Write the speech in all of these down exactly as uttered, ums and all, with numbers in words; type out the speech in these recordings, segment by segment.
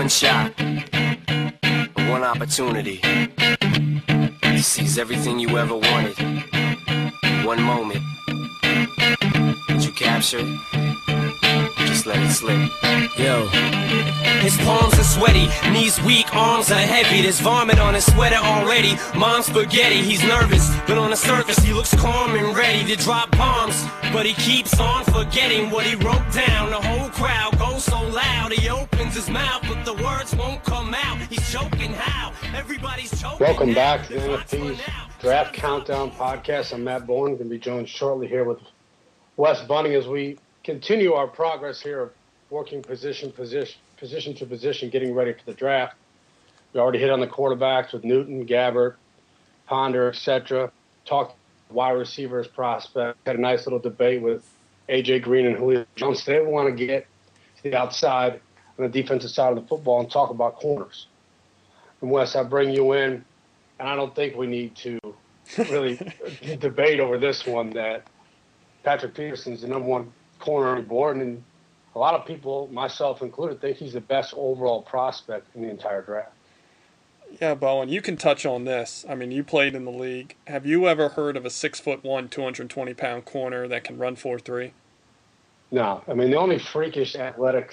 One shot, one opportunity to seize everything you ever wanted. One moment. Did you capture it? Just let it slip. Yo. His palms are sweaty, knees weak, arms are heavy. There's vomit on his sweater already. Mom's spaghetti, he's nervous, but on the surface he looks calm and ready to drop bombs. But he keeps on forgetting what he wrote down. The whole crowd goes so loud, he opens his mouth, but the words won't come out. He's choking how? Everybody's choking. Welcome back to the N F P's Draft Countdown Podcast. I'm Matt Bowen, going to be joined shortly here with Wes Bunning as we continue our progress here of working position, position, position to position, getting ready for the draft. We already hit on the quarterbacks with Newton, Gabbert, Ponder, et cetera. Talked wide receivers prospect. Had a nice little debate with A J Green and Julio Jones. Today we want to get to the outside on the defensive side of the football and talk about corners. And Wes, I bring you in, and I don't think we need to really debate over this one that Patrick Peterson's the number one corner on the board, and a lot of people, myself included, think he's the best overall prospect in the entire draft. Yeah, Bowen, you can touch on this. I mean, you played in the league. Have you ever heard of a six foot one, two hundred twenty pound corner that can run four three? No. I mean, the only freakish athletic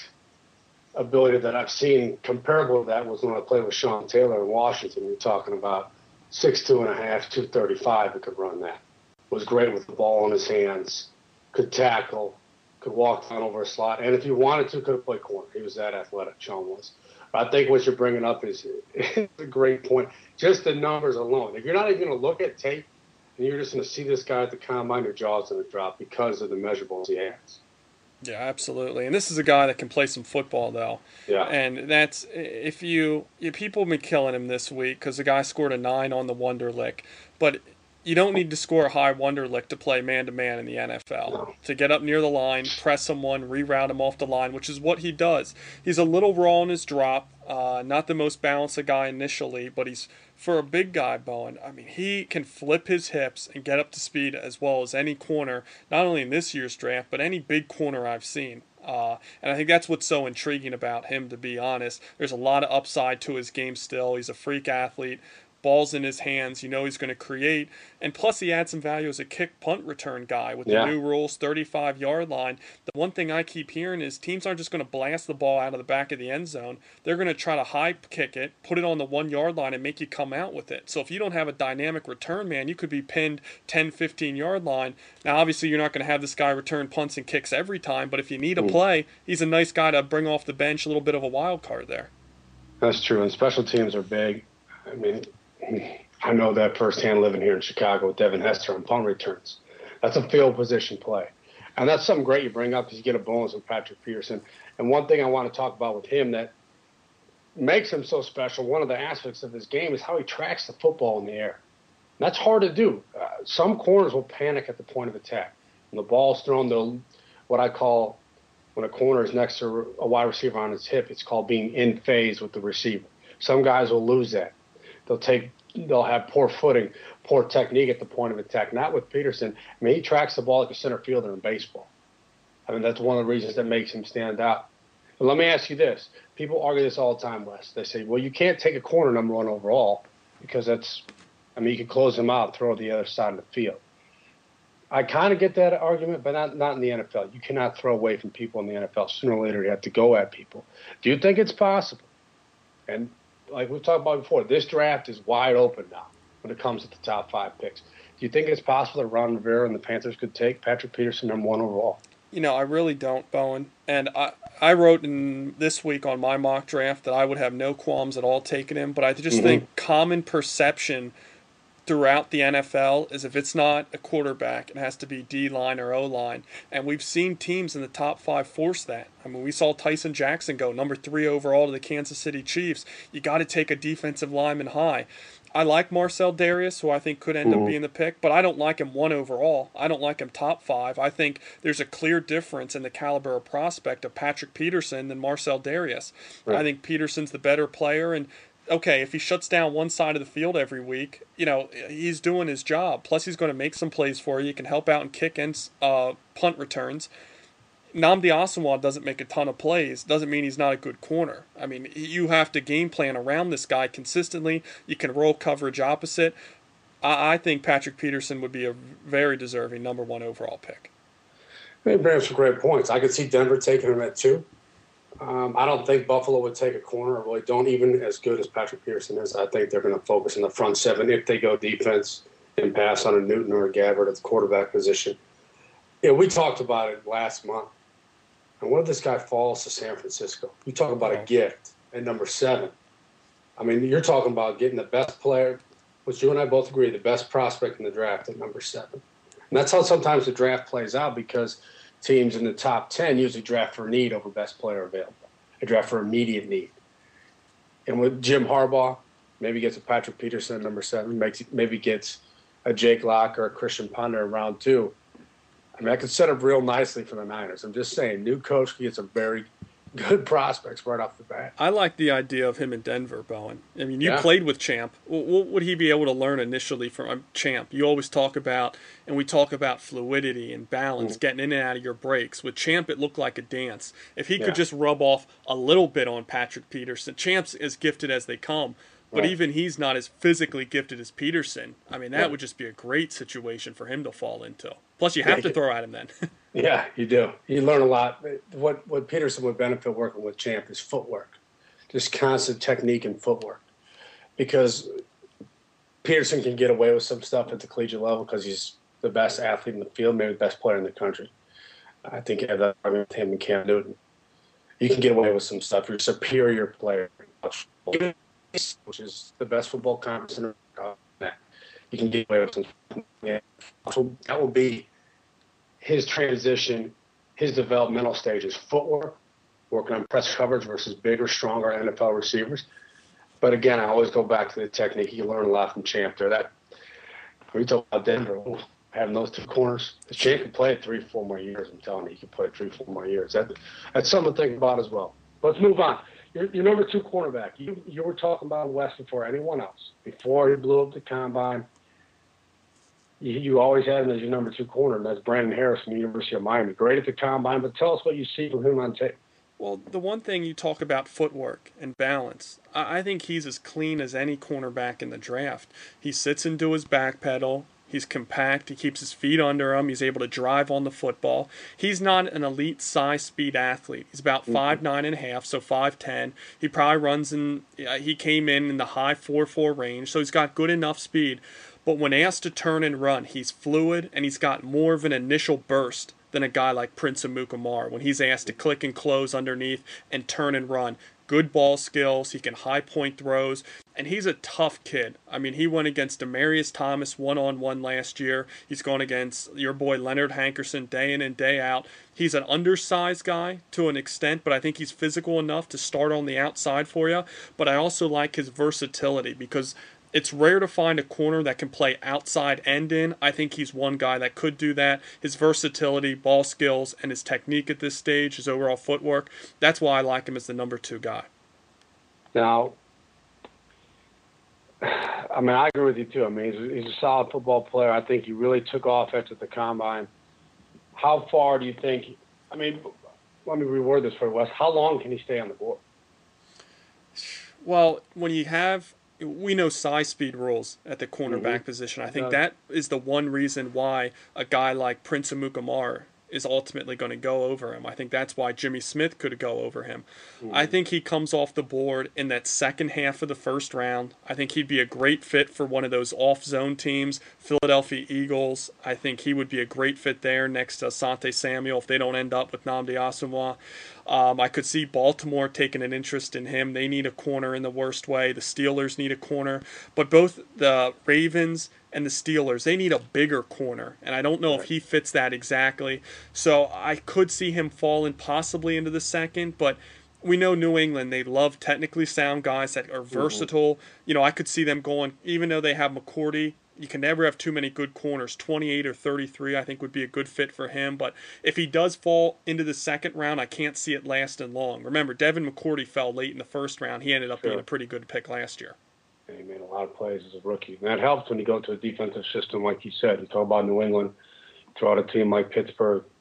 ability that I've seen comparable to that was when I played with Sean Taylor in Washington. You're talking about six two and a half, two thirty-five that could run that. Was great with the ball in his hands, could tackle, could walk down over a slot, and if he wanted to, could have played corner. He was that athletic, Sean was. But I think what you're bringing up is, is a great point. Just the numbers alone. If you're not even going to look at tape, and you're just going to see this guy at the combine, your jaw's going to drop because of the measurables he has. Yeah, absolutely. And this is a guy that can play some football, though. Yeah. And that's, if you, you people have been killing him this week because the guy scored a nine on the Wonderlic. But you don't need to score a high Wonderlic to play man-to-man in the N F L. No. To get up near the line, press someone, reroute him off the line, which is what he does. He's a little raw in his drop, uh, not the most balanced guy initially, but he's, for a big guy, Bowen, I mean, he can flip his hips and get up to speed as well as any corner, not only in this year's draft, but any big corner I've seen. Uh, and I think that's what's so intriguing about him, to be honest. There's a lot of upside to his game still. He's a freak athlete. Ball's in his hands, you know he's going to create, and plus he adds some value as a kick punt return guy with yeah. the new rules, thirty-five yard line. The one thing I keep hearing is teams aren't just going to blast the ball out of the back of the end zone. They're going to try to high kick it, put it on the one yard line, and make you come out with it. So if you don't have a dynamic return man, you could be pinned ten, fifteen yard line. Now obviously you're not going to have this guy return punts and kicks every time, but if you need a play, he's a nice guy to bring off the bench, a little bit of a wild card there. That's true, and special teams are big. I mean, I know that firsthand living here in Chicago with Devin Hester on punt returns. That's a field position play. And that's something great you bring up is you get a bonus with Patrick Peterson. And one thing I want to talk about with him that makes him so special, one of the aspects of his game is how he tracks the football in the air. And that's hard to do. Uh, some corners will panic at the point of attack. When the ball's thrown, they'll, what I call, when a corner is next to a wide receiver on his hip, it's called being in phase with the receiver. Some guys will lose that. They'll take, they'll have poor footing, poor technique at the point of attack. Not with Peterson. I mean, he tracks the ball like a center fielder in baseball. I mean, that's one of the reasons that makes him stand out. But let me ask you this. People argue this all the time, Wes. They say, well, you can't take a corner number one overall because that's, I mean, you can close him out, throw the other side of the field. I kind of get that argument, but not, not in the N F L. You cannot throw away from people in the N F L. Sooner or later, you have to go at people. Do you think it's possible? And like we've talked about before, this draft is wide open now when it comes to the top five picks. Do you think it's possible that Ron Rivera and the Panthers could take Patrick Peterson number one overall? You know, I really don't, Bowen. And I, I wrote in this week on my mock draft that I would have no qualms at all taking him, but I just mm-hmm. think common perception throughout the N F L is if it's not a quarterback, it has to be D-line or O-line. And we've seen teams in the top five force that. I mean, we saw Tyson Jackson go number three overall to the Kansas City Chiefs. You got to take a defensive lineman high. I like Marcel Darius, who I think could end mm-hmm. up being the pick, but I don't like him one overall. I don't like him top five. I think there's a clear difference in the caliber of prospect of Patrick Peterson than Marcel Darius. Right. I think Peterson's the better player, and okay, if he shuts down one side of the field every week, you know, he's doing his job. Plus, he's going to make some plays for you. He can help out and kick and uh, punt returns. Nnamdi Asomugha doesn't make a ton of plays, doesn't mean he's not a good corner. I mean, you have to game plan around this guy consistently. You can roll coverage opposite. I, I think Patrick Peterson would be a very deserving number one overall pick. I think Bram some great points. I could see Denver taking him at two. Um, I don't think Buffalo would take a corner. I really don't, even as good as Patrick Peterson is. I think they're going to focus on the front seven if they go defense and pass on a Newton or a Gabbard at the quarterback position. Yeah, we talked about it last month. And what if this guy falls to San Francisco? You talk about a gift at number seven. I mean, you're talking about getting the best player, which you and I both agree, the best prospect in the draft at number seven. And that's how sometimes the draft plays out, because teams in the top ten usually draft for need over best player available. They draft for immediate need. And with Jim Harbaugh, maybe gets a Patrick Peterson at number seven, makes, maybe gets a Jake Locke or a Christian Ponder in round two. I mean, that could set up real nicely for the Niners. I'm just saying, new coach gets some very good prospects right off the bat. I like the idea of him in Denver, Bowen. I mean, you yeah. played with Champ. What would he be able to learn initially from Champ? You always talk about, and we talk about fluidity and balance, mm. getting in and out of your breaks. With Champ, it looked like a dance. If he yeah. could just rub off a little bit on Patrick Peterson, Champ's as gifted as they come. But right. even he's not as physically gifted as Peterson. I mean, that yeah. would just be a great situation for him to fall into. Plus, you have yeah, to throw at him then. yeah, you do. You learn a lot. What what Peterson would benefit working with Champ is footwork, just constant technique and footwork. Because Peterson can get away with some stuff at the collegiate level because he's the best athlete in the field, maybe the best player in the country. I think you have that argument with him and Cam Newton. You can get away with some stuff. You're a superior player, which is the best football conference in the You can get away with some. Yeah. So that will be his transition, his developmental stages: footwork, working on press coverage versus bigger, stronger N F L receivers. But again, I always go back to the technique. You learn a lot from Champ there. That when you talk about Denver, having those two corners, the Champ could play it three, four more years. I'm telling you, he could play it three, four more years. That, that's something to think about as well. Let's move on. Your, your number two cornerback. You you were talking about West before anyone else. Before he blew up the combine, you, you always had him as your number two corner, and that's Brandon Harris from the University of Miami. Great at the combine, but tell us what you see from him on tape. Well, the one thing you talk about footwork and balance, I, I think he's as clean as any cornerback in the draft. He sits into his back pedal. He's compact. He keeps his feet under him. He's able to drive on the football. He's not an elite size speed athlete. He's about five nine and a half, so five ten. He probably runs in. Uh, he came in in the high four four range, so he's got good enough speed. But when asked to turn and run, he's fluid and he's got more of an initial burst than a guy like Prince Amukamara when he's asked to click and close underneath and turn and run. Good ball skills. He can high point throws. And he's a tough kid. I mean, he went against Demarius Thomas one-on-one last year. He's gone against your boy Leonard Hankerson day in and day out. He's an undersized guy to an extent, but I think he's physical enough to start on the outside for you. But I also like his versatility because it's rare to find a corner that can play outside and in. I think he's one guy that could do that. His versatility, ball skills, and his technique at this stage, his overall footwork, that's why I like him as the number two guy. Now, I mean, I agree with you too. I mean, he's, he's a solid football player. I think he really took off after the combine. How far do you think – I mean, let me reword this for Wes. How long can he stay on the board? Well, when you have – we know size speed rules at the cornerback mm-hmm. position. I think that is the one reason why a guy like Prince Amukamara is ultimately going to go over him. I think that's why Jimmy Smith could go over him. Mm-hmm. I think he comes off the board in that second half of the first round. I think he'd be a great fit for one of those off-zone teams, Philadelphia Eagles. I think he would be a great fit there next to Asante Samuel if they don't end up with Nnamdi Asomugha. Um, I could see Baltimore taking an interest in him. They need a corner in the worst way. The Steelers need a corner. But both the Ravens and the Steelers, they need a bigger corner. And I don't know if he fits that exactly. So I could see him falling possibly into the second. But we know New England, they love technically sound guys that are versatile. Mm-hmm. You know, I could see them going, even though they have McCourty, you can never have too many good corners. twenty-eight or thirty-three, I think, would be a good fit for him. But if he does fall into the second round, I can't see it lasting long. Remember, Devin McCourty fell late in the first round. He ended up sure. being a pretty good pick last year. And he made a lot of plays as a rookie. And that helps when you go to a defensive system like you said. You talk about New England, throw out a team like Pittsburgh.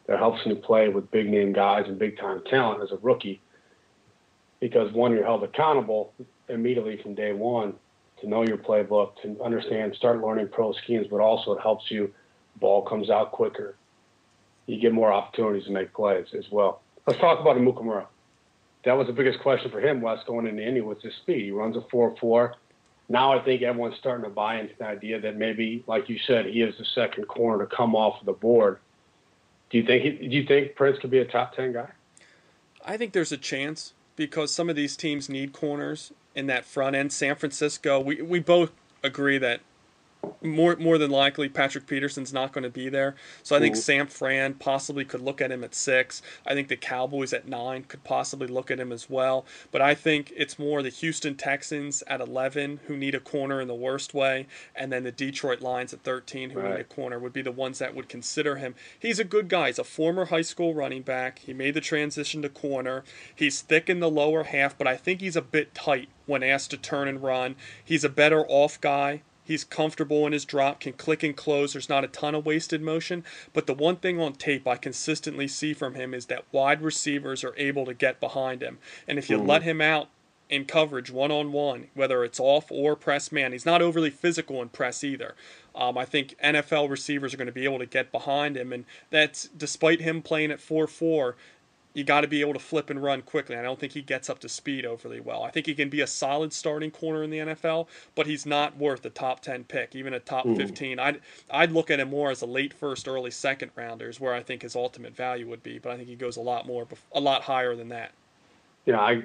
that helps when you play with big name guys and big time talent as a rookie. Because one, you're held accountable immediately from day one to know your playbook, to understand, start learning pro schemes, but also it helps you. Ball comes out quicker. You get more opportunities to make plays as well. Let's talk about Amukamura. That was the biggest question for him, Wes, going into Indy, was his speed. He runs a four four. Now I think everyone's starting to buy into the idea that maybe, like you said, he is the second corner to come off of the board. Do you think he, do you think Prince could be a top ten guy? I think there's a chance because some of these teams need corners in that front end. San Francisco, we we both agree that more more than likely Patrick Peterson's not going to be there. So I think Ooh. Sam Fran possibly could look at him at six. I think the Cowboys at nine could possibly look at him as well. But I think it's more the Houston Texans at eleven who need a corner in the worst way, and then the Detroit Lions at thirteen who right. need a corner would be the ones that would consider him. He's a good guy. He's a former high school running back. He made the transition to corner. He's thick in the lower half, but I think he's a bit tight when asked to turn and run. He's a better off guy. He's comfortable in his drop, can click and close. There's not a ton of wasted motion. But the one thing on tape I consistently see from him is that wide receivers are able to get behind him. And if you mm-hmm. let him out in coverage one-on-one, whether it's off or press man, he's not overly physical in press either. Um, I think N F L receivers are going to be able to get behind him. And that's despite him playing at four four, you got to be able to flip and run quickly. I don't think he gets up to speed overly well. I think he can be a solid starting corner in the N F L, but he's not worth a top ten pick, even a top fifteen. I'd I'd look at him more as a late first, early second rounders, where I think his ultimate value would be. But I think he goes a lot more, a lot higher than that. Yeah, I,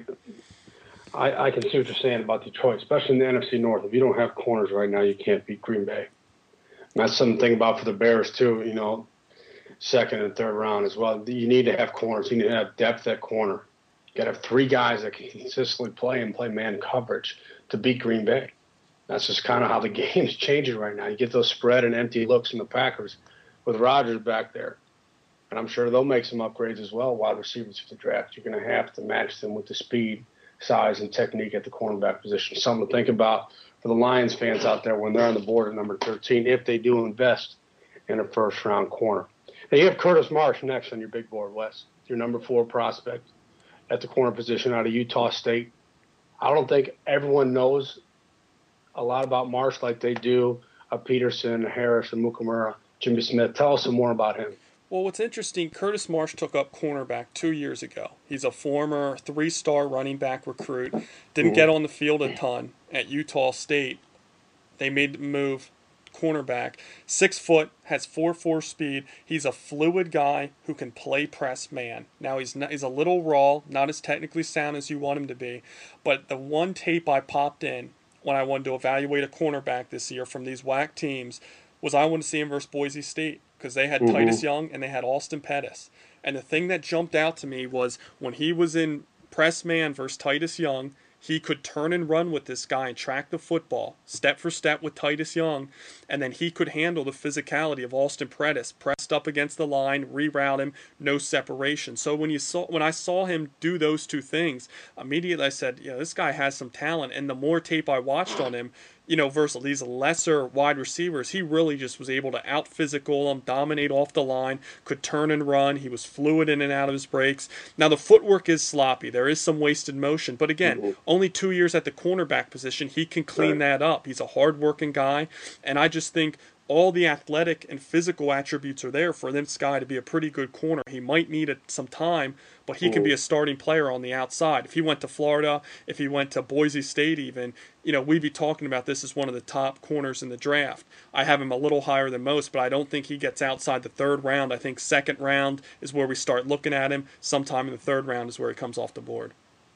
I I can see what you're saying about Detroit, especially in the N F C North. If you don't have corners right now, you can't beat Green Bay. And that's something to think about for the Bears too. You know. Second and third round as well. You need to have corners. You need to have depth at corner. You got to have three guys that can consistently play and play man coverage to beat Green Bay. That's just kind of how the game's changing right now. You get those spread and empty looks from the Packers with Rodgers back there. And I'm sure they'll make some upgrades as well, wide receivers for the draft. You're going to have to match them with the speed, size, and technique at the cornerback position. Something to think about for the Lions fans out there when they're on the board at number thirteen, if they do invest in a first-round corner. Now you have Curtis Marsh next on your big board, Wes. Your number four prospect at the corner position out of Utah State. I don't think everyone knows a lot about Marsh like they do of Peterson, Harris, and Amukamura, Jimmy Smith. Tell us some more about him. Well, what's interesting, Curtis Marsh took up cornerback two years ago. He's a former three-star running back recruit. Didn't mm-hmm. get on the field a ton at Utah State. They made the move. Cornerback, six foot, has four four speed. He's a fluid guy who can play press man. Now he's not, he's a little raw, not as technically sound as you want him to be, but the one tape I popped in when I wanted to evaluate a cornerback this year from these W A C teams was I wanted to see him versus Boise State because they had mm-hmm. Titus Young and they had Austin Pettis. And the thing that jumped out to me was when he was in press man versus Titus Young, he could turn and run with this guy and track the football, step for step with Titus Young, and then he could handle the physicality of Austin Pettis, pressed up against the line, reroute him, no separation. So when you saw when I saw him do those two things, immediately I said, yeah, this guy has some talent. And the more tape I watched on him, you know, versus these lesser wide receivers, he really just was able to out-physical them, dominate off the line, could turn and run. He was fluid in and out of his breaks. Now, the footwork is sloppy. There is some wasted motion. But again, mm-hmm. only two years at the cornerback position, he can clean right. that up. He's a hard-working guy. And I just think all the athletic and physical attributes are there for this guy to be a pretty good corner. He might need a, some time, but he can be a starting player on the outside. If he went to Florida, if he went to Boise State even, you know, we'd be talking about this as one of the top corners in the draft. I have him a little higher than most, but I don't think he gets outside the third round. I think second round is where we start looking at him. Sometime in the third round is where he comes off the board.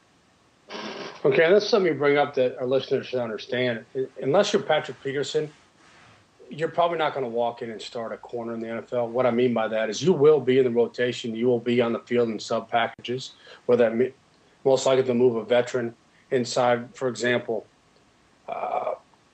Okay, that's something you bring up that our listeners should understand. Unless you're Patrick Peterson, you're probably not going to walk in and start a corner in the N F L. What I mean by that is you will be in the rotation. You will be on the field in sub packages, where that most likely to move a veteran inside, for example, uh,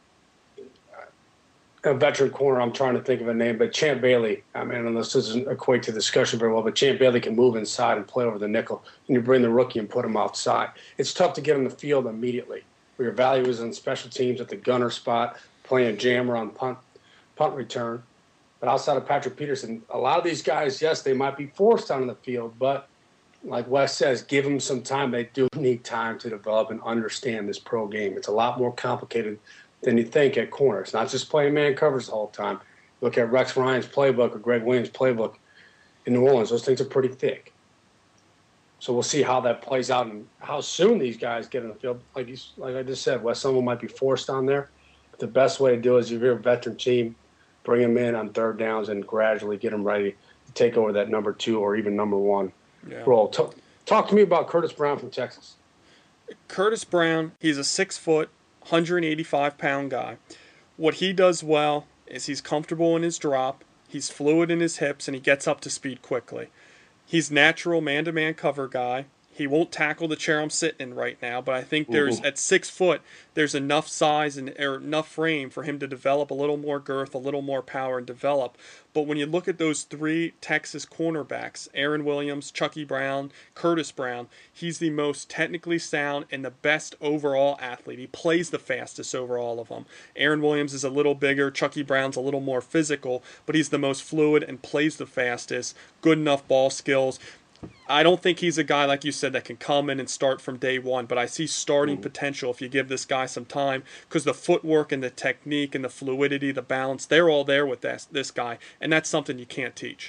a veteran corner. I'm trying to think of a name, but Champ Bailey. I mean, unless this doesn't equate to the discussion very well, but Champ Bailey can move inside and play over the nickel, and you bring the rookie and put him outside. It's tough to get on the field immediately. Where your value is on special teams at the gunner spot, playing jammer on punt. punt return. But outside of Patrick Peterson, a lot of these guys, yes, they might be forced on the field, but like Wes says, give them some time. They do need time to develop and understand this pro game. It's a lot more complicated than you think at corner. It's not just playing man covers the whole time. Look at Rex Ryan's playbook or Greg Williams' playbook in New Orleans. Those things are pretty thick. So we'll see how that plays out and how soon these guys get in the field. Like you, like I just said, Wes, some of them might be forced on there. But the best way to do it is if you're a veteran team, bring them in on third downs and gradually get them ready to take over that number two or even number one yeah. role. Talk, talk to me about Curtis Brown from Texas. Curtis Brown, he's a six-foot, one hundred eighty-five pound guy. What he does well is he's comfortable in his drop, he's fluid in his hips, and he gets up to speed quickly. He's natural man-to-man cover guy. He won't tackle the chair I'm sitting in right now, but I think there's Ooh. at six foot, there's enough size and or enough frame for him to develop a little more girth, a little more power, and develop. But when you look at those three Texas cornerbacks, Aaron Williams, Chucky Brown, Curtis Brown, he's the most technically sound and the best overall athlete. He plays the fastest over all of them. Aaron Williams is a little bigger, Chucky Brown's a little more physical, but he's the most fluid and plays the fastest. Good enough ball skills. I don't think he's a guy, like you said, that can come in and start from day one, but I see starting potential if you give this guy some time because the footwork and the technique and the fluidity, the balance, they're all there with this, this guy, and that's something you can't teach.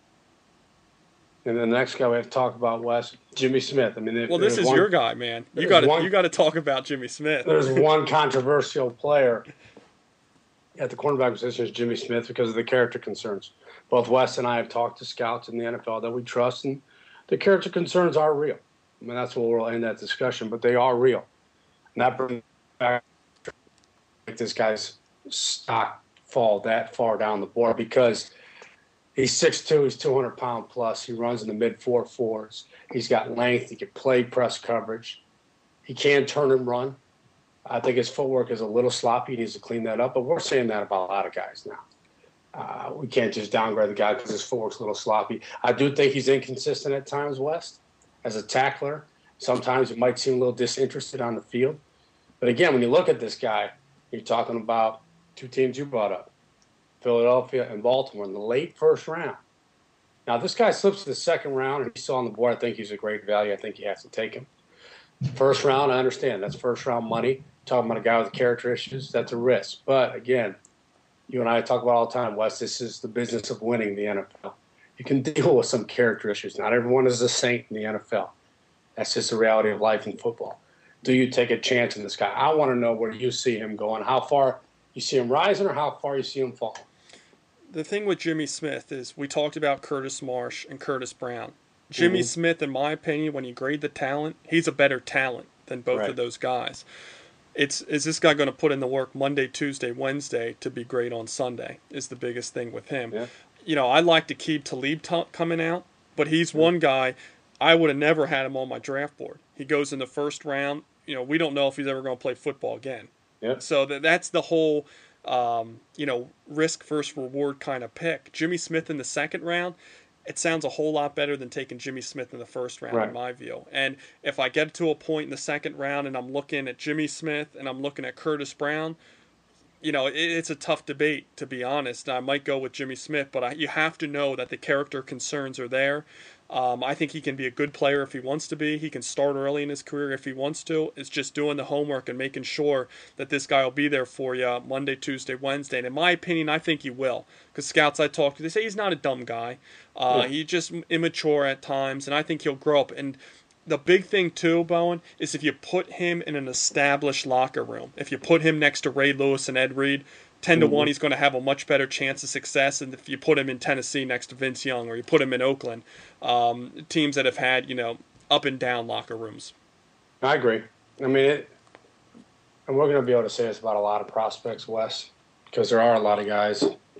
And the next guy we have to talk about, Wes, Jimmy Smith. I mean, well, this is one, your guy, man. You got to you got to talk about Jimmy Smith. There's one controversial player at the cornerback position is Jimmy Smith because of the character concerns. Both Wes and I have talked to scouts in the N F L that we trust, and the character concerns are real. I mean, that's where we'll end that discussion, but they are real. And that brings back this guy's stock fall that far down the board because he's six two, he's two hundred pound plus, he runs in the mid four fours, he's got length, he can play press coverage, he can turn and run. I think his footwork is a little sloppy, he needs to clean that up, but we're saying that about a lot of guys now. Uh, we can't just downgrade the guy because his footwork's a little sloppy. I do think he's inconsistent at times, West, as a tackler. Sometimes it might seem a little disinterested on the field. But again, when you look at this guy, you're talking about two teams you brought up, Philadelphia and Baltimore, in the late first round. Now, this guy slips to the second round, and he's still on the board. I think he's a great value. I think you have to take him. First round, I understand. That's first-round money. Talking about a guy with character issues, that's a risk. But, again, you and I talk about all the time, Wes, this is the business of winning in the N F L. You can deal with some character issues. Not everyone is a saint in the N F L. That's just the reality of life in football. Do you take a chance in this guy? I want to know where you see him going, how far you see him rising or how far you see him falling. The thing with Jimmy Smith is we talked about Curtis Marsh and Curtis Brown. Jimmy mm-hmm. Smith, in my opinion, when you grade the talent, he's a better talent than both right. of those guys. It's is this guy going to put in the work Monday, Tuesday, Wednesday to be great on Sunday is the biggest thing with him. Yeah. You know, I like to keep Talib t- coming out, but he's mm-hmm. one guy I would have never had him on my draft board. He goes in the first round. You know, we don't know if he's ever going to play football again. Yeah. So th- that's the whole, um, you know, risk versus reward kind of pick. Jimmy Smith in the second round, it sounds a whole lot better than taking Jimmy Smith in the first round, right. in my view. And if I get to a point in the second round and I'm looking at Jimmy Smith and I'm looking at Curtis Brown, you know, it, it's a tough debate, to be honest. I might go with Jimmy Smith, but I, you have to know that the character concerns are there. Um, I think he can be a good player if he wants to be. He can start early in his career if he wants to. It's just doing the homework and making sure that this guy will be there for you Monday, Tuesday, Wednesday. And in my opinion, I think he will. Because scouts I talk to, they say he's not a dumb guy. Uh, yeah. He's just immature at times, and I think he'll grow up. And the big thing, too, Bowen, is if you put him in an established locker room, if you put him next to Ray Lewis and Ed Reed, ten to one, he's going to have a much better chance of success than if you put him in Tennessee next to Vince Young or you put him in Oakland, um, teams that have had, you know, up and down locker rooms. I agree. I mean, it, and we're going to be able to say this about a lot of prospects, Wes, because there are a lot of guys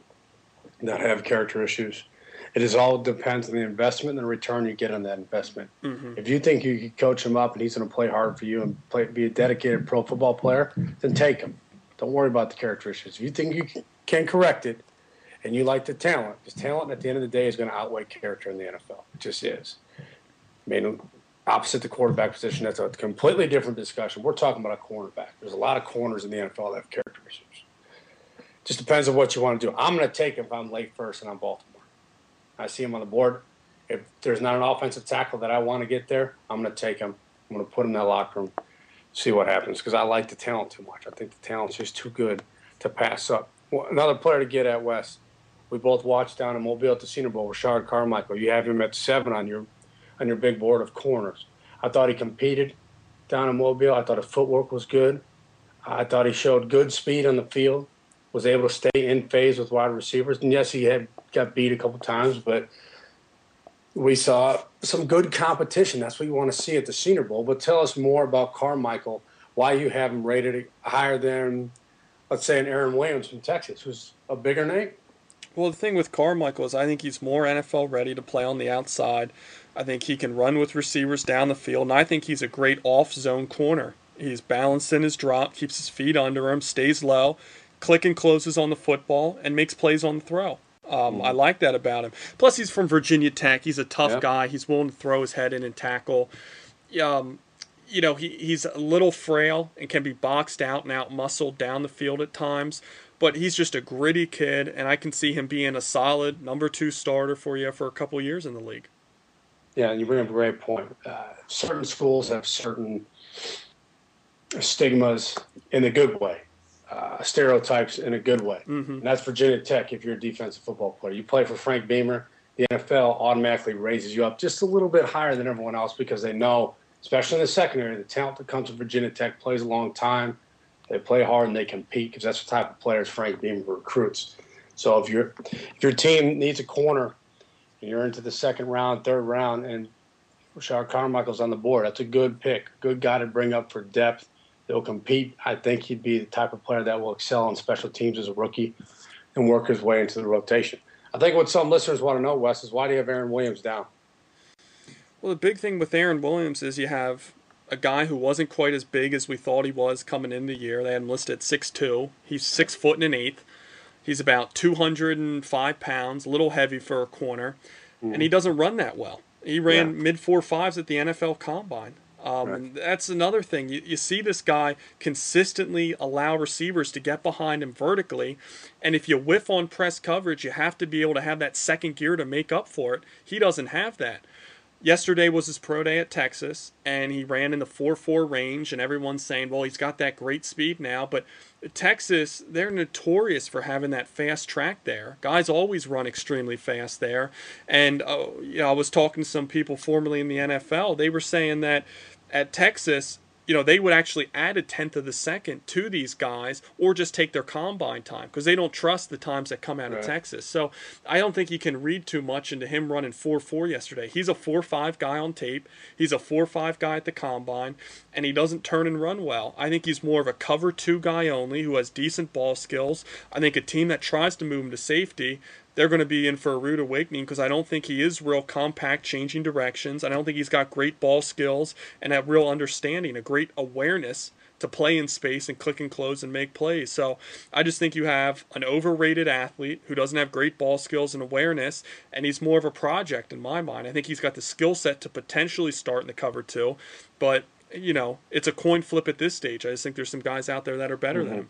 that have character issues. It is all depends on the investment and the return you get on that investment. Mm-hmm. If you think you can coach him up and he's going to play hard for you and play, be a dedicated pro football player, then take him. Don't worry about the character issues. If you think you can correct it and you like the talent, because talent at the end of the day is going to outweigh character in the N F L. It just is. I mean, opposite the quarterback position, that's a completely different discussion. We're talking about a cornerback. There's a lot of corners in the N F L that have character issues. Just depends on what you want to do. I'm going to take it if I'm late first and I'm Baltimore. I see him on the board. If there's not an offensive tackle that I want to get there, I'm going to take him. I'm going to put him in that locker room, see what happens, because I like the talent too much. I think the talent's just too good to pass up. Well, another player to get at, Wes. We both watched down in Mobile at the Senior Bowl, Rashard Carmichael. You have him at seven on your on your big board of corners. I thought he competed down in Mobile. I thought his footwork was good. I thought he showed good speed on the field, was able to stay in phase with wide receivers. And yes, he had got beat a couple times, but we saw some good competition. That's what you want to see at the Senior Bowl. But tell us more about Carmichael, why you have him rated higher than, let's say, an Aaron Williams from Texas, who's a bigger name. Well, the thing with Carmichael is I think he's more N F L ready to play on the outside. I think he can run with receivers down the field, and I think he's a great off-zone corner. He's balanced in his drop, keeps his feet under him, stays low, click and closes on the football, and makes plays on the throw. Um, I like that about him. Plus, he's from Virginia Tech. He's a tough yep. guy. He's willing to throw his head in and tackle. Um, you know, he, he's a little frail and can be boxed out and out-muscled down the field at times. But he's just a gritty kid, and I can see him being a solid number two starter for you for a couple of years in the league. Yeah, and you bring up a great point. Uh, certain schools have certain stigmas in a good way, uh, stereotypes in a good way. Mm-hmm. And that's Virginia Tech if you're a defensive football player. You play for Frank Beamer, the N F L automatically raises you up just a little bit higher than everyone else because they know, especially in the secondary, the talent that comes to Virginia Tech plays a long time. They play hard and they compete because that's the type of players Frank Beamer recruits. So if your if your team needs a corner and you're into the second round, third round, and Rashard Carmichael's on the board, that's a good pick, good guy to bring up for depth. He'll compete. I think he'd be the type of player that will excel on special teams as a rookie and work his way into the rotation. I think what some listeners want to know, Wes, is why do you have Aaron Williams down? Well, the big thing with Aaron Williams is you have a guy who wasn't quite as big as we thought he was coming in the year. They had him listed at six two. He's six foot and an eighth. He's about two hundred five pounds, a little heavy for a corner, mm. and he doesn't run that well. He ran yeah. mid four fives at the N F L Combine. Um, right. And that's another thing. You, you see this guy consistently allow receivers to get behind him vertically, and if you whiff on press coverage, you have to be able to have that second gear to make up for it. He doesn't have that. Yesterday was his pro day at Texas, and he ran in the four four range, and everyone's saying, well, he's got that great speed now. But Texas, they're notorious for having that fast track there. Guys always run extremely fast there. And uh, you know, I was talking to some people formerly in the N F L. They were saying that at Texas, you know, they would actually add a tenth of the second to these guys or just take their combine time because they don't trust the times that come out right. of Texas. So I don't think you can read too much into him running four four yesterday. He's a four five guy on tape. He's a four five guy at the combine, and he doesn't turn and run well. I think he's more of a cover two guy only who has decent ball skills. I think a team that tries to move him to safety, they're going to be in for a rude awakening because I don't think he is real compact, changing directions. I don't think he's got great ball skills and a real understanding, a great awareness to play in space and click and close and make plays. So I just think you have an overrated athlete who doesn't have great ball skills and awareness, and he's more of a project in my mind. I think he's got the skill set to potentially start in the cover two, but, you know, it's a coin flip at this stage. I just think there's some guys out there that are better mm-hmm. than him.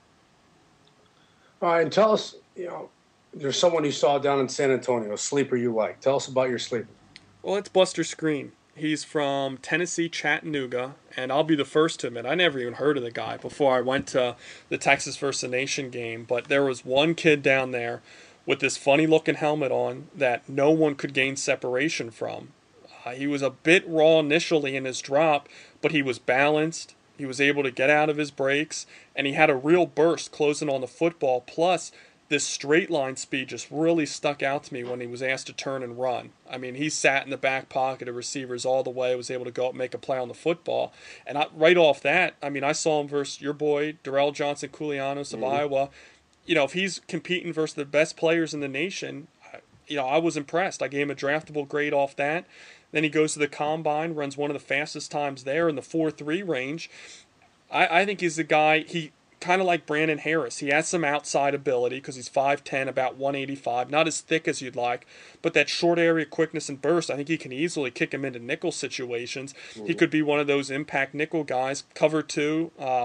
All right, and tell us, you know, there's someone you saw down in San Antonio, a sleeper you like. Tell us about your sleeper. Well, it's Buster Skrine. He's from Tennessee, Chattanooga, and I'll be the first to admit, I never even heard of the guy before I went to the Texas versus the Nation game, but there was one kid down there with this funny-looking helmet on that no one could gain separation from. Uh, he was a bit raw initially in his drop, but he was balanced. He was able to get out of his breaks, and he had a real burst closing on the football, plus this straight line speed just really stuck out to me when he was asked to turn and run. I mean, he sat in the back pocket of receivers all the way, was able to go up and make a play on the football. And I, right off that, I mean, I saw him versus your boy, Darrell Johnson-Koulianos of mm-hmm. Iowa. You know, if he's competing versus the best players in the nation, you know, I was impressed. I gave him a draftable grade off that. Then he goes to the Combine, runs one of the fastest times there in the four three range. I, I think he's the guy, he kind of like Brandon Harris. He has some outside ability because he's five ten, about one eighty-five, not as thick as you'd like, but that short area quickness and burst, I think he can easily kick him into nickel situations. Mm-hmm. He could be one of those impact nickel guys, cover two, um,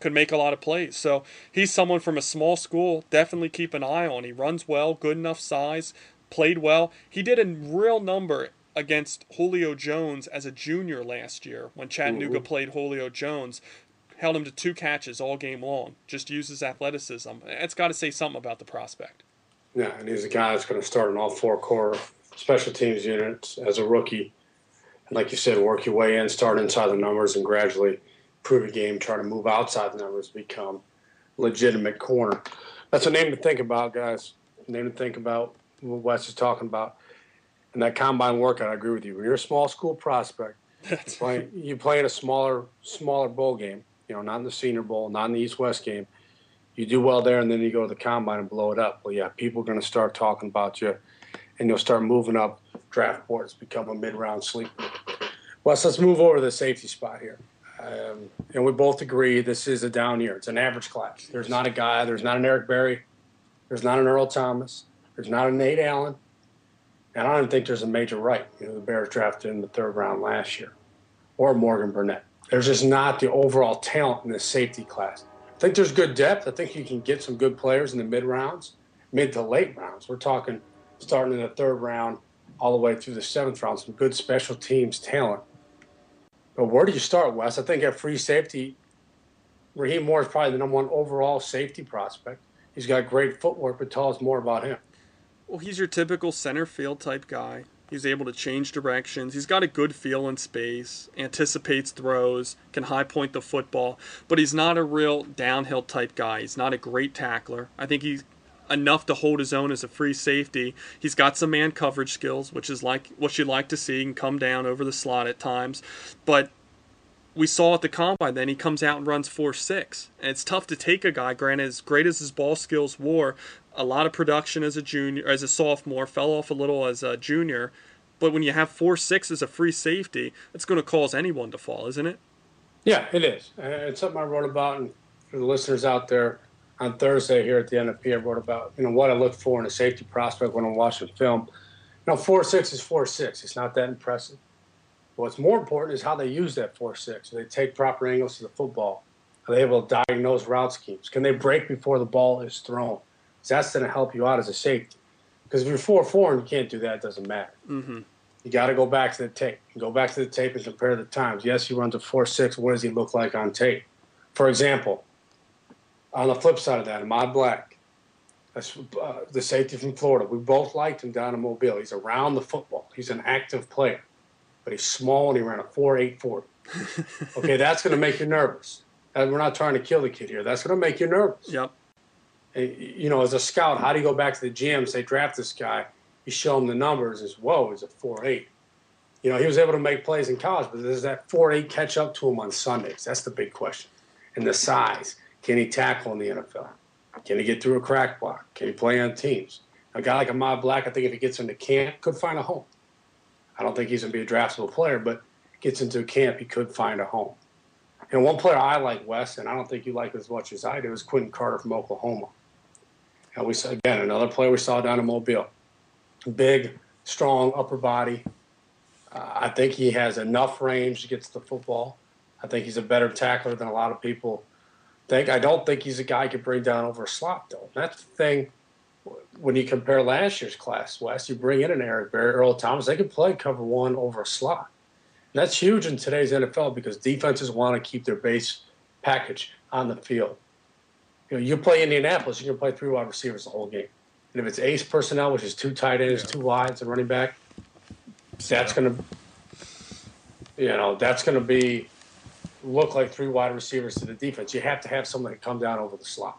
could make a lot of plays. So he's someone from a small school, definitely keep an eye on. He runs well, good enough size, played well. He did a real number against Julio Jones as a junior last year when Chattanooga mm-hmm. played Julio Jones. Held him to two catches all game long. Just uses athleticism. It's got to say something about the prospect. Yeah, and he's a guy that's going to start in all four core special teams units as a rookie. And like you said, work your way in, start inside the numbers, and gradually improve your game, try to move outside the numbers, become legitimate corner. That's a name to think about, guys. A name to think about what Wes is talking about. And that combine workout, I agree with you. When you're a small school prospect, you play, you play in a smaller, smaller bowl game, you know, not in the Senior Bowl, not in the East-West game. You do well there, and then you go to the combine and blow it up. Well, yeah, people are going to start talking about you, and you'll start moving up draft boards, become a mid-round sleeper. Wes, let's move over to the safety spot here. Um, and we both agree this is a down year. It's an average class. There's not a guy. There's not an Eric Berry. There's not an Earl Thomas. There's not a Nate Allen. And I don't even think there's a Major Wright, you know, the Bears drafted in the third round last year, or Morgan Burnett. There's just not the overall talent in the safety class. I think there's good depth. I think you can get some good players in the mid rounds, mid to late rounds. We're talking starting in the third round all the way through the seventh round, some good special teams talent. But where do you start, Wes? I think at free safety, Raheem Moore is probably the number one overall safety prospect. He's got great footwork, but tell us more about him. Well, he's your typical center field type guy. He's able to change directions. He's got a good feel in space, anticipates throws, can high point the football, but he's not a real downhill type guy. He's not a great tackler. I think he's enough to hold his own as a free safety. He's got some man coverage skills, which is like what you'd like to see. He can come down over the slot at times, but we saw at the combine then he comes out and runs four six, and it's tough to take a guy, granted, as great as his ball skills were, a lot of production as a junior, as a sophomore, fell off a little as a junior, but when you have four six as a free safety, it's going to cause anyone to fall, isn't it? Yeah, it is. Uh, it's something I wrote about, and for the listeners out there, on Thursday here at the N F P, I wrote about, you know, what I look for in a safety prospect when I'm watching film. You know, four six is four six. It's not that impressive. What's more important is how they use that four six. Do they take proper angles to the football? Are they able to diagnose route schemes? Can they break before the ball is thrown? That's going to help you out as a safety. Because if you're four four and you can't do that, it doesn't matter. Mm-hmm. You got to go back to the tape. You go back to the tape and compare the times. Yes, he runs a four six. What does he look like on tape? For example, on the flip side of that, Ahmad Black, that's, uh, the safety from Florida. We both liked him down in Mobile. He's around the football. He's an active player. But he's small and he ran a four eight forty. Okay, that's going to make you nervous. And we're not trying to kill the kid here. That's going to make you nervous. Yep. And, you know, as a scout, how do you go back to the G M, say, draft this guy? You show him the numbers. Is whoa, he's a four eight. You know, he was able to make plays in college, but does that four eight catch up to him on Sundays? That's the big question. And the size. Can he tackle in the N F L? Can he get through a crack block? Can he play on teams? A guy like Ahmad Black, I think if he gets into camp, could find a home. I don't think he's going to be a draftable player, but gets into camp, he could find a home. And one player I like, Wes, and I don't think you like as much as I do, is Quentin Carter from Oklahoma. And we saw, again, another player we saw down in Mobile. Big, strong upper body. Uh, I think he has enough range to get to the football. I think he's a better tackler than a lot of people think. I don't think he's a guy you could bring down over a slot, though. That's the thing. When you compare last year's class, Wes, you bring in an Eric Berry, Earl Thomas, they can play cover one over a slot. And that's huge in today's N F L because defenses want to keep their base package on the field. You know, you play Indianapolis, you can play three wide receivers the whole game. And if it's ace personnel, which is two tight ends, yeah. two wides, and running back, that's going to, you know, that's going to be look like three wide receivers to the defense. You have to have someone come down over the slot.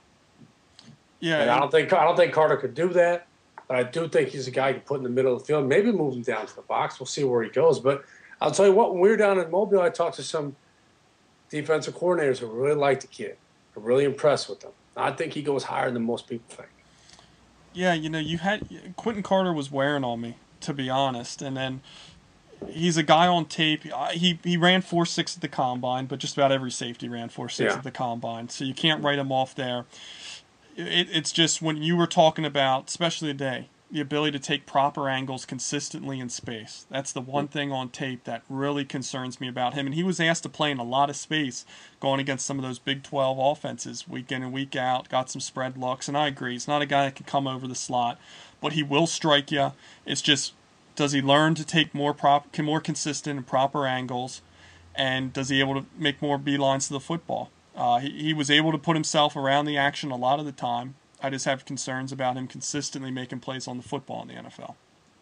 Yeah, and I don't think I don't think Carter could do that, but I do think he's a guy you can put in the middle of the field. Maybe move him down to the box. We'll see where he goes. But I'll tell you what, when we were down in Mobile, I talked to some defensive coordinators who really liked the kid, were really impressed with him. I think he goes higher than most people think. Yeah, you know, you had Quentin Carter was wearing on me, to be honest, and then he's a guy on tape. He he ran four six at the combine, but just about every safety ran four six yeah. at the combine, so you can't write him off there. It, it's just when you were talking about, especially today, the ability to take proper angles consistently in space. That's the one thing on tape that really concerns me about him. And he was asked to play in a lot of space going against some of those Big twelve offenses week in and week out, got some spread looks, and I agree. He's not a guy that can come over the slot, but he will strike you. It's just, does he learn to take more prop, more consistent and proper angles, and does he able to make more beelines to the football? Uh, he, he was able to put himself around the action a lot of the time. I just have concerns about him consistently making plays on the football in the N F L.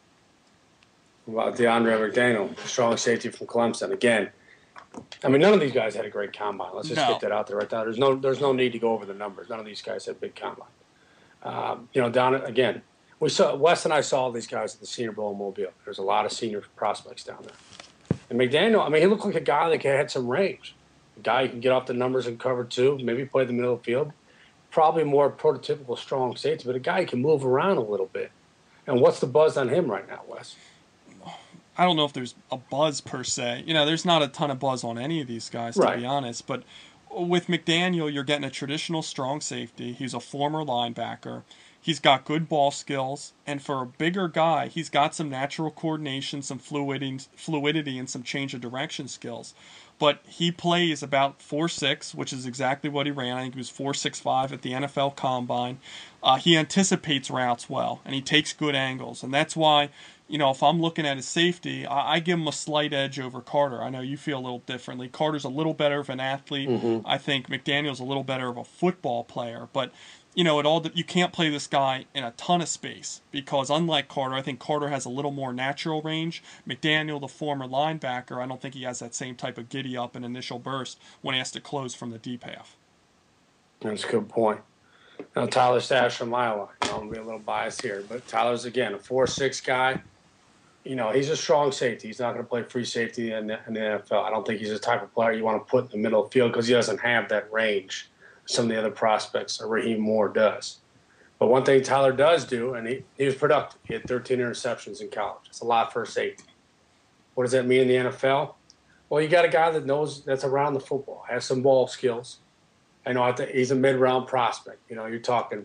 About DeAndre McDaniel, strong safety from Clemson. Again, I mean, none of these guys had a great combine. Let's just No. get that out there right now. There's no, there's no need to go over the numbers. None of these guys had big combine. Um, you know, down again, we saw Wes and I saw all these guys at the Senior Bowl in Mobile. There's a lot of senior prospects down there. And McDaniel, I mean, he looked like a guy that had some range. A guy who can get off the numbers and cover two, maybe play the middle of the field. Probably more prototypical strong safety, but a guy who can move around a little bit. And what's the buzz on him right now, Wes? I don't know if there's a buzz per se. You know, there's not a ton of buzz on any of these guys, to Right. be honest. But with McDaniel, you're getting a traditional strong safety. He's a former linebacker. He's got good ball skills. And for a bigger guy, he's got some natural coordination, some fluidity, fluidity and some change of direction skills. But he plays about four six, which is exactly what he ran. I think he was four six five at the N F L Combine. Uh, he anticipates routes well, and he takes good angles. And that's why, you know, if I'm looking at his safety, I, I give him a slight edge over Carter. I know you feel a little differently. Carter's a little better of an athlete. Mm-hmm. I think McDaniel's a little better of a football player. But, you know, it all you can't play this guy in a ton of space because unlike Carter, I think Carter has a little more natural range. McDaniel, the former linebacker, I don't think he has that same type of giddy up and initial burst when he has to close from the deep half. That's a good point. Now, Tyler Stash from Iowa. I'm going to be a little biased here, but Tyler's, again, a four six guy. You know, he's a strong safety. He's not going to play free safety in the, in the N F L. I don't think he's the type of player you want to put in the middle of the field because he doesn't have that range some of the other prospects, or Raheem Moore does. But one thing Tyler does do, and he, he was productive. He had thirteen interceptions in college. That's a lot for a safety. What does that mean in the N F L? Well, you got a guy that knows that's around the football, has some ball skills. I know I think he's a mid-round prospect. You know, you're talking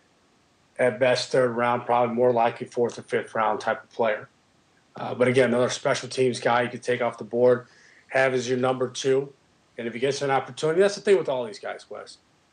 at best third round, probably more likely fourth or fifth round type of player. Uh, but again, another special teams guy you could take off the board, have as your number two. And if he gets an opportunity, that's the thing with all these guys, Wes,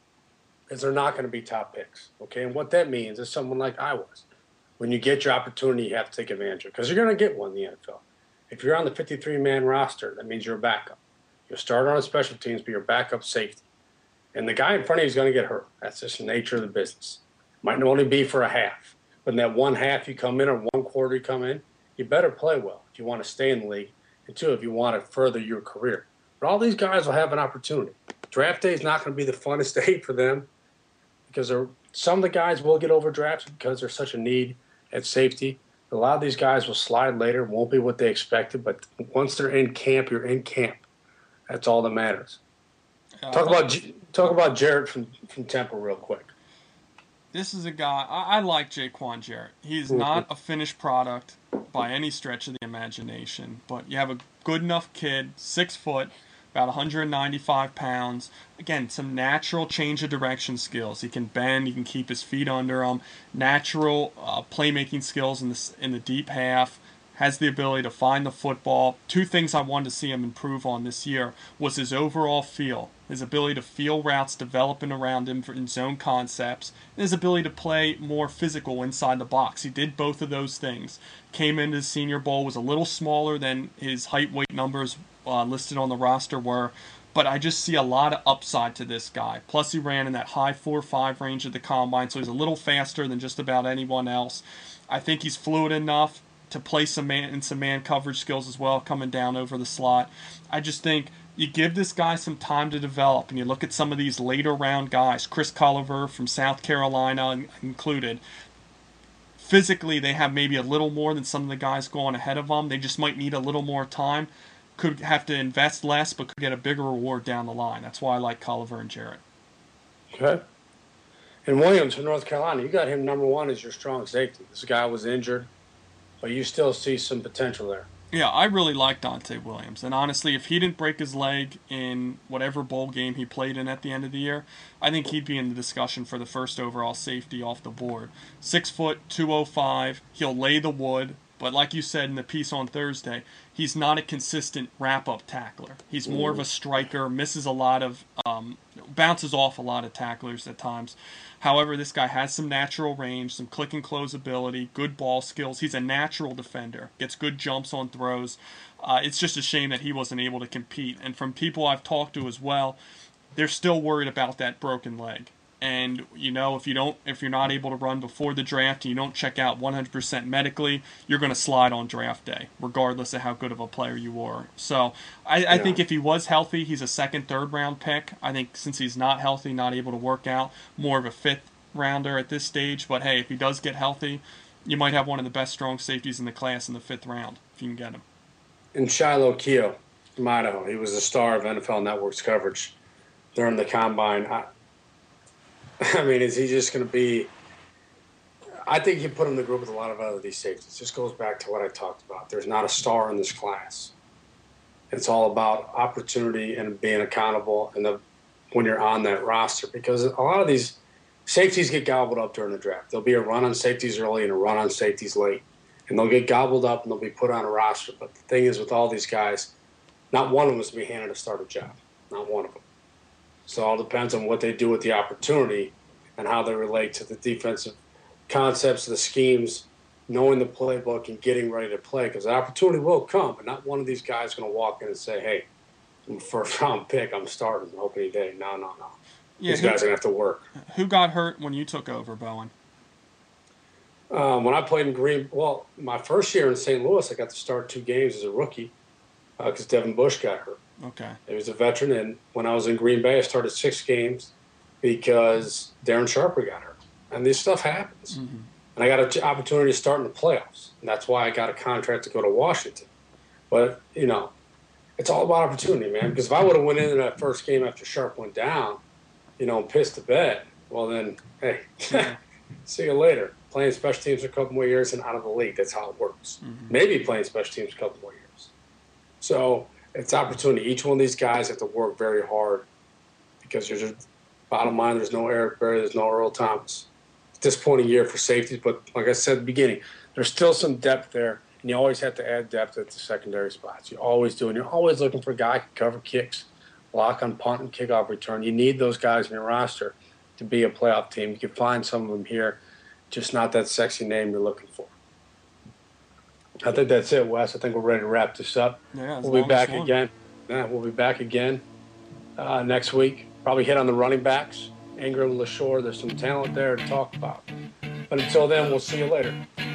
is they're not going to be top picks, okay? And what that means is someone like I was. When you get your opportunity, you have to take advantage of it because you're going to get one in the N F L. If you're on the fifty-three man roster, that means you're a backup. You'll start on a special teams, but you're a backup safety. And the guy in front of you is going to get hurt. That's just the nature of the business. Might only be for a half. But in that one half you come in or one quarter you come in, you better play well if you want to stay in the league. And two, if you want to further your career. But all these guys will have an opportunity. Draft day is not going to be the funnest day for them because some of the guys will get overdrafted because there's such a need at safety. A lot of these guys will slide later, won't be what they expected, but once they're in camp, you're in camp. That's all that matters. Uh, talk about talk about Jarrett from, from Temple real quick. This is a guy, I, I like Jaquan Jarrett. He's mm-hmm. not a finished product by any stretch of the imagination, but you have a good enough kid, six foot, about one hundred ninety-five pounds. Again, some natural change of direction skills. He can bend. He can keep his feet under him. Natural uh, playmaking skills in the in the deep half. Has the ability to find the football. Two things I wanted to see him improve on this year was his overall feel, his ability to feel routes developing around him in zone concepts, and his ability to play more physical inside the box. He did both of those things. Came into the Senior Bowl, was a little smaller than his height weight numbers uh, listed on the roster were, but I just see a lot of upside to this guy. Plus he ran in that high four five range at the Combine, so he's a little faster than just about anyone else. I think he's fluid enough to play some man and some man coverage skills as well, coming down over the slot. I just think you give this guy some time to develop, and you look at some of these later round guys, Chris Culliver from South Carolina included. Physically, they have maybe a little more than some of the guys going ahead of them. They just might need a little more time. Could have to invest less, but could get a bigger reward down the line. That's why I like Culliver and Jarrett. Okay. And Williams from North Carolina, you got him number one as your strong safety. This guy was injured, but you still see some potential there. Yeah, I really like Dante Williams. And honestly, if he didn't break his leg in whatever bowl game he played in at the end of the year, I think he'd be in the discussion for the first overall safety off the board. Six foot, two oh five. He'll lay the wood. But like you said in the piece on Thursday, he's not a consistent wrap-up tackler. He's more of a striker, misses a lot of, um, bounces off a lot of tacklers at times. However, this guy has some natural range, some click and close ability, good ball skills. He's a natural defender, gets good jumps on throws. Uh, it's just a shame that he wasn't able to compete. And from people I've talked to as well, they're still worried about that broken leg. And you know, if you don't, if you're not able to run before the draft, and you don't check out one hundred percent medically, you're going to slide on draft day, regardless of how good of a player you are. So, I, yeah. I think if he was healthy, he's a second, third round pick. I think since he's not healthy, not able to work out, more of a fifth rounder at this stage. But hey, if he does get healthy, you might have one of the best strong safeties in the class in the fifth round if you can get him. And Shiloh Keo from Idaho, he was the star of N F L Network's coverage during the combine. I, I mean, is he just going to be – I think you put him in the group with a lot of other these safeties. It just goes back to what I talked about. There's not a star in this class. It's all about opportunity and being accountable and the, when you're on that roster, because a lot of these safeties get gobbled up during the draft. There'll be a run on safeties early and a run on safeties late, and they'll get gobbled up and they'll be put on a roster. But the thing is with all these guys, not one of them is to be handed a starter job, not one of them. So it all depends on what they do with the opportunity and how they relate to the defensive concepts, the schemes, knowing the playbook and getting ready to play. Because the opportunity will come, but not one of these guys is going to walk in and say, hey, I'm a first-round pick, I'm starting opening day. No, no, no. Yeah, these who, guys are going to have to work. Who got hurt when you took over, Bowen? Um, when I played in Green – well, my first year in Saint Louis, I got to start two games as a rookie because uh, Devin Bush got hurt. Okay. He was a veteran, and when I was in Green Bay, I started six games because Darren Sharper got hurt. And this stuff happens. Mm-hmm. And I got an opportunity to start in the playoffs, and that's why I got a contract to go to Washington. But, you know, it's all about opportunity, man, because if I would have went into that first game after Sharp went down, you know, and pissed the bed, well then, hey, see you later. Playing special teams for a couple more years and out of the league. That's how it works. Mm-hmm. Maybe playing special teams a couple more years. So it's opportunity. Each one of these guys have to work very hard because you're just, bottom line, there's no Eric Berry, there's no Earl Thomas. At this point in the year for safeties, but like I said at the beginning, there's still some depth there, and you always have to add depth at the secondary spots. You always do, and you're always looking for a guy who can cover kicks, block on punt and kickoff return. You need those guys in your roster to be a playoff team. You can find some of them here, just not that sexy name you're looking for. I think that's it, Wes. I think we're ready to wrap this up. Yeah, we'll be back again. Yeah, we'll be back again uh, next week. Probably hit on the running backs. Ingram, LaShore, there's some talent there to talk about. But until then, we'll see you later.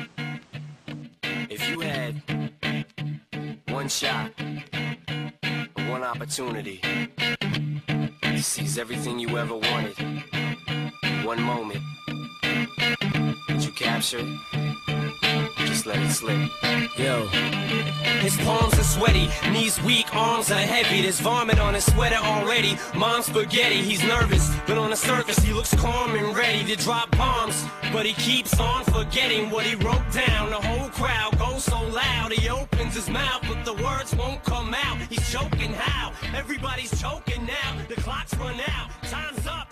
If you had one shot, one opportunity to seize everything you ever wanted, one moment, did you capture it? Just let it slip. Yo. His palms are sweaty, knees weak, arms are heavy. There's vomit on his sweater already. Mom's spaghetti, he's nervous, but on the surface he looks calm and ready to drop bombs. But he keeps on forgetting what he wrote down. The whole crowd goes so loud, he opens his mouth, but the words won't come out. He's choking how? Everybody's choking now. The clock's run out, time's up.